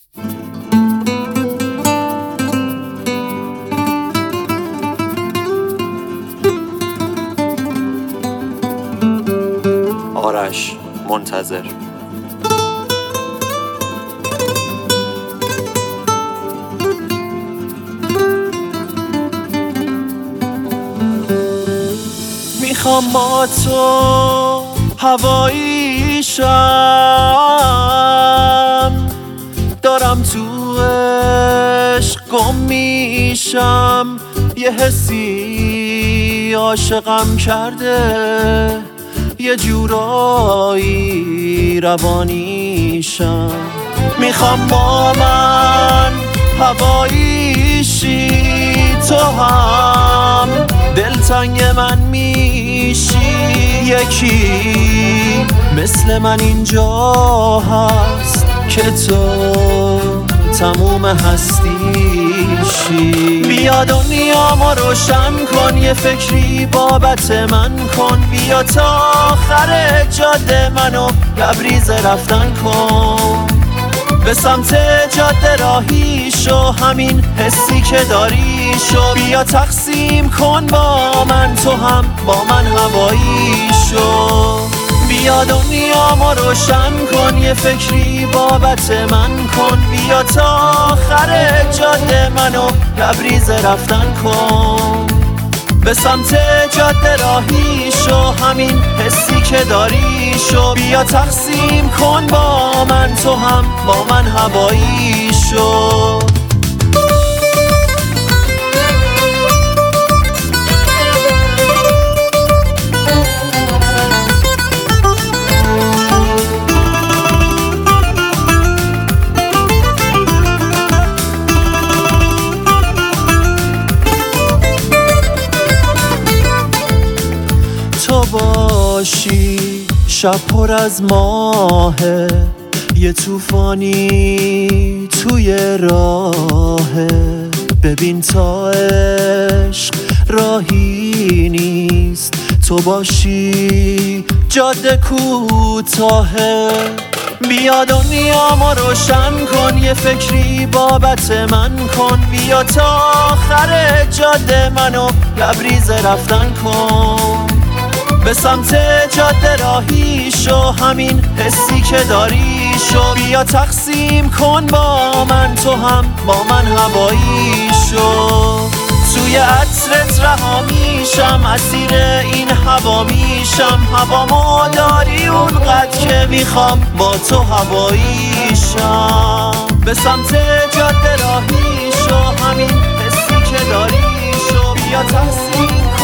آرش منتظر. میخوام با تو هوایی شم، دارم تو عشق گم میشم، یه حسی عاشقم کرده، یه جورایی روانیشم. میخوام با من هوایی شی، تو هم دلتنگ من میشی، یکی مثل من اینجا هست که تو تموم هستیشی. بیا دنیامو روشن کن، یه فکری بابت من کن، بیا تا آخر جاده منو لبریز رفتن کن، به سمت جاده راهی شو، همین حسی که داری شو، بیا تقسیم کن با من، تو هم با من هوایی شو. بیا دنیامو روشن کن، یه فکری بابت من کن، بیا تا آخر جاده منو لبریز رفتن کن، به سمت جاده راهی شو، همین حسی که داری شو، بیا تقسیم کن با من، تو هم با من هوایی شو. تو باشی شب پر از ماهه، یه طوفانی توی راهه، ببین تا عشق راهی نیست، تو باشی جاده کوتاهه. بیا دنیامو روشن کن، یه فکری بابت من کن، بیا تا آخر جاده منو لبریز رفتن کن، به سمت جاده راهی شو، همین حسی که داری شو، بیا تقسیم کن با من، تو هم با من هوایی شو. توی عطرت رها میشم، اسیر این هوا میشم، هوامو داری اونقدر که میخوام با تو هوایی شم، به سمت جاده راهی شو، همین حسی که داری شو، بیا تقسیم